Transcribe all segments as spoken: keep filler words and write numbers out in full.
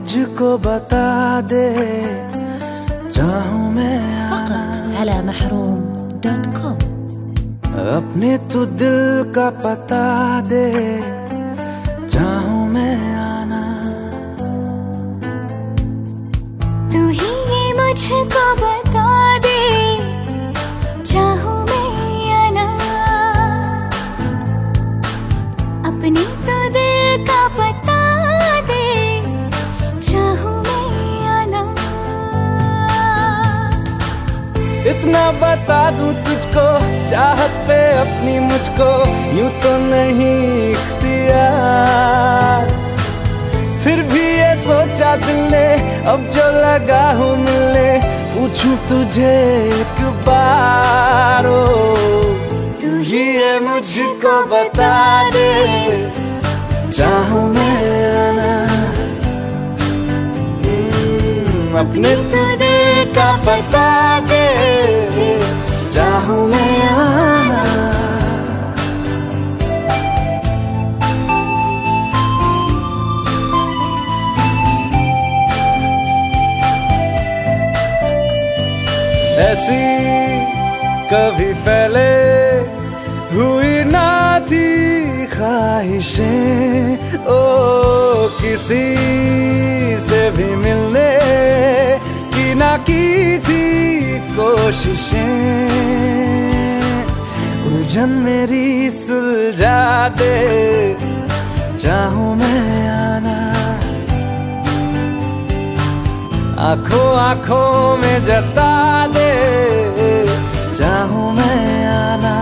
मुझको बता दे, चाहूं मैं आना। فقط على محروم دوت كوم। अपने तू दिल का पता दे, चाहूं मैं आना। तू ही ये मुझको बता दे, चाहूं मैं आना। अपने तो दिल का पता दे, चाहूं मैं आना। इतना बता दूं तुझको, चाहत पे अपनी मुझको यूं तो नहीं इख्तियार। फिर भी ये सोचा दिल ने, अब जो लगा हूं मिलने, पूछूं तुझे एक बार। ओ तू ही ये मुझको बता दे, चाहूं मैं आना। अपने तो दिल का पता दे, चाहूं मैं आना। ऐसी कभी पहले हुई ना थी ख्वाहिशें, ओ किसी से भी मिलने की ना की थी कोशिशें। उलझन मेरी सुलझा दे, चाहूं मैं आना। आंखों आंखों में जता दे, चाहूं मैं आना।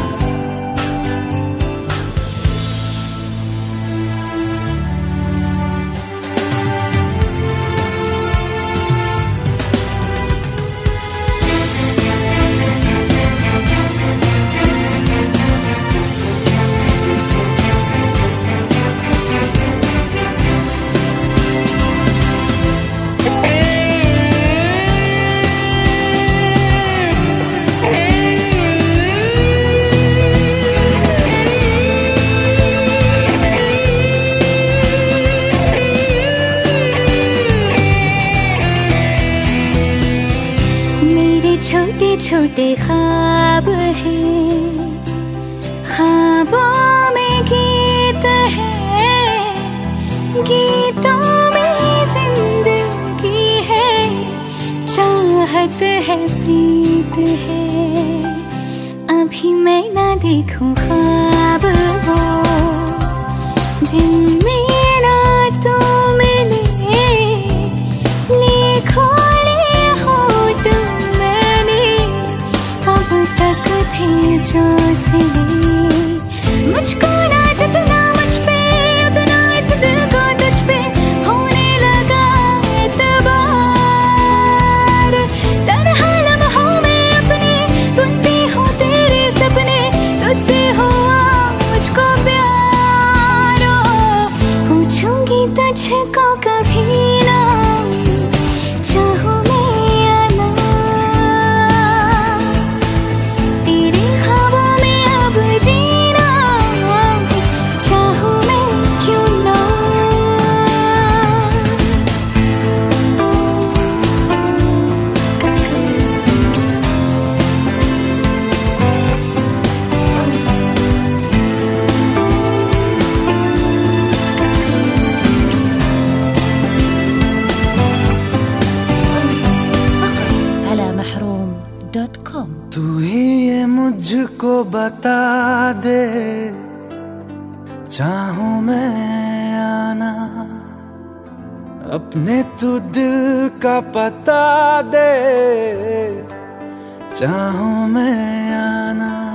छोटे छोटे ख्वाब हैं, ख्वाबों में गीत है, गीतों में जिंदगी है, चाहत है, प्रीत है। अभी मैं ना देखूं ख्वाब वो, जिनमें ना तू मिले, लिखो जो सिले। मुझको ना जितना मुझ पे, उतना इस दिल को तुझ पे होने लगा एतबार। तन्हा लम्हों में अपने बुनती हूँ तेरे सपने, तुझसे हुआ मुझको प्यार। पूछूंगी तुझको कभी ना, चाहूं دوت كوم। तू ही ये मुझको बता दे, चाहूं मैं आना। अपने तू दिल का पता दे, चाहूं मैं आना।